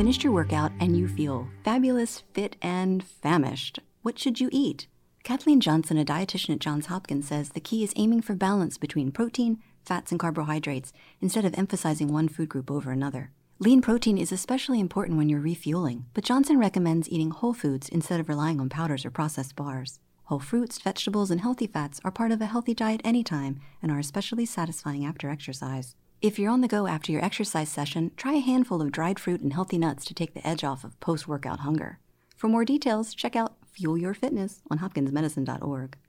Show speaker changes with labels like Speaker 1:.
Speaker 1: finished your workout and you feel fabulous, fit, and famished. What should you eat? Kathleen Johnson, a dietitian at Johns Hopkins, says the key is aiming for balance between protein, fats, and carbohydrates instead of emphasizing one food group over another. Lean protein is especially important when you're refueling, but Johnson recommends eating whole foods instead of relying on powders or processed bars. Whole fruits, vegetables, and healthy fats are part of a healthy diet anytime and are especially satisfying after exercise. If you're on the go after your exercise session, try a handful of dried fruit and healthy nuts to take the edge off of post-workout hunger. For more details, check out Fuel Your Fitness on hopkinsmedicine.org.